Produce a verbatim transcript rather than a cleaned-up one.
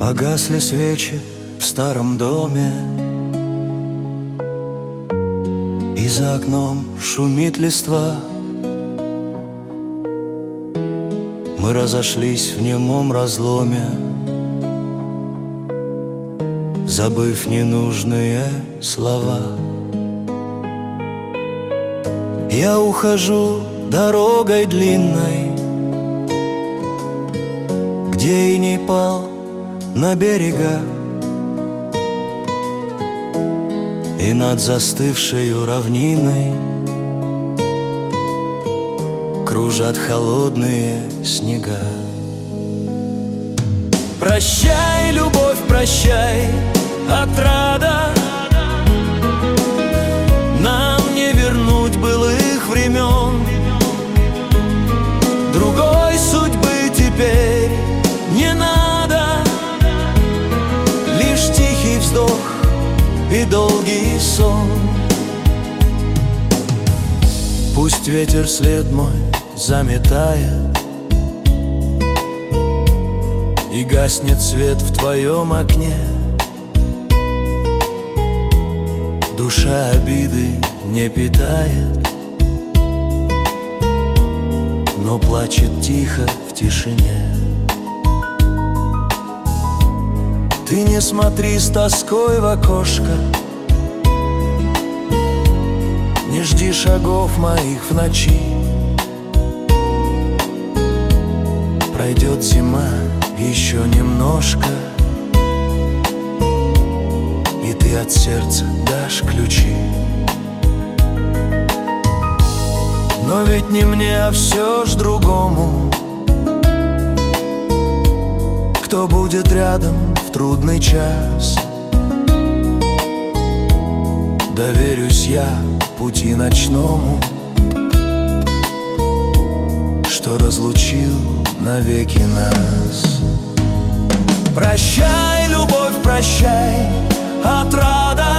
Погасли свечи в старом доме, и за окном шумит листва. Мы разошлись в немом разломе, забыв ненужные слова. Я ухожу дорогой длинной, где и не пал на берега, и над застывшей равниной кружат холодные снега. Прощай, любовь, прощай, отрада, нам не вернуть былых времен. Другой судьбы теперь не надо, лишь тихий вздох и долгий сон. Пусть ветер след мой заметает, и гаснет свет в твоем окне. Душа обиды не питает, но плачет тихо в тишине. Ты не смотри с тоской в окошко, не жди шагов моих в ночи. Пройдет зима еще немножко, и ты от сердца дашь ключи. Но ведь не мне, а все ж другому, кто будет рядом в трудный час. Доверюсь я пути ночному, что разлучил навеки нас. Прощай, любовь, прощай, отрада,